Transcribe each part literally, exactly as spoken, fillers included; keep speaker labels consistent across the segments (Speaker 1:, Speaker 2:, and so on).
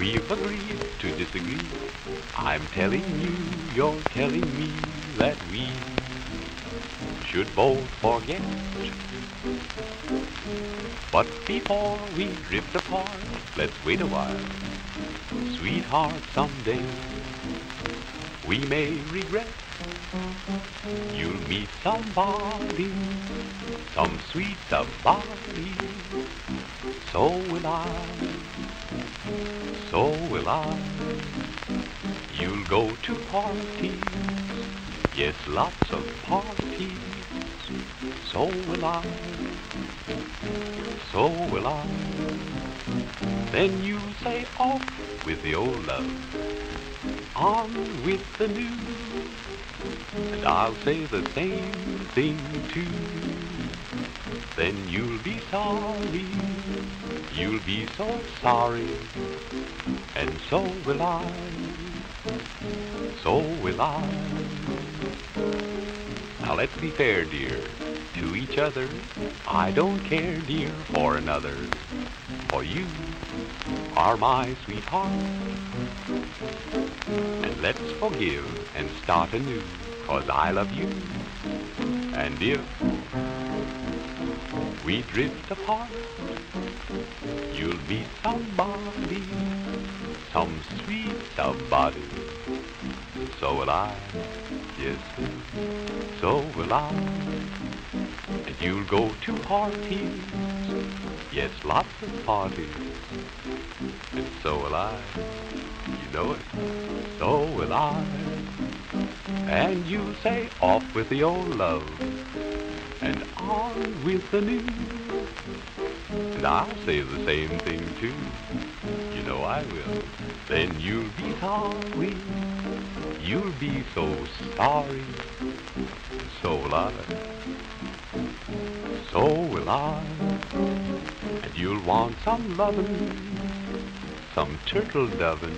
Speaker 1: we've agreed to disagree. I'm telling you, you're telling me that we should both forget. But before we drift apart, let's wait a while. Sweetheart, someday we may regret. You'll meet somebody, some sweet somebody. So will I, so will I. You'll go to parties, yes, lots of parties. So will I, so will I. Then you say off with the old love, on with the new, and I'll say the same thing too. Then you'll be sorry, you'll be so sorry, and so will I, so will I. Now let's be fair, dear, to each other. I don't care, dear, for another, for you are my sweetheart. And let's forgive and start anew, 'cause I love you. And if we drift apart, you'll meet somebody, some sweet somebody. So will I, yes, so will I. And you'll go to parties, yes, lots of parties. And so will I, you know it, so will I. And you'll say off with the old love, and on with the new. And I'll say the same thing too, you know I will. Then you'll be sorry, you'll be so sorry, and so will I, so will I. And you'll want some lovin', some turtle dovin',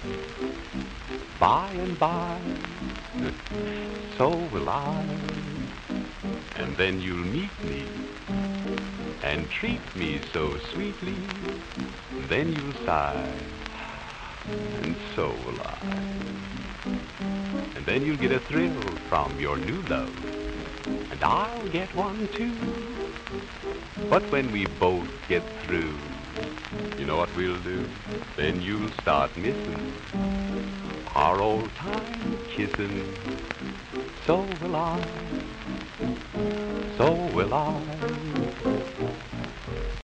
Speaker 1: by and by, so will I. And then you'll meet me and treat me so sweetly. Then you'll sigh, and so will I. And then you'll get a thrill from your new love, and I'll get one too. But when we both get through, you know what we'll do? Then you'll start missing our old time kissing. So will I, so will I.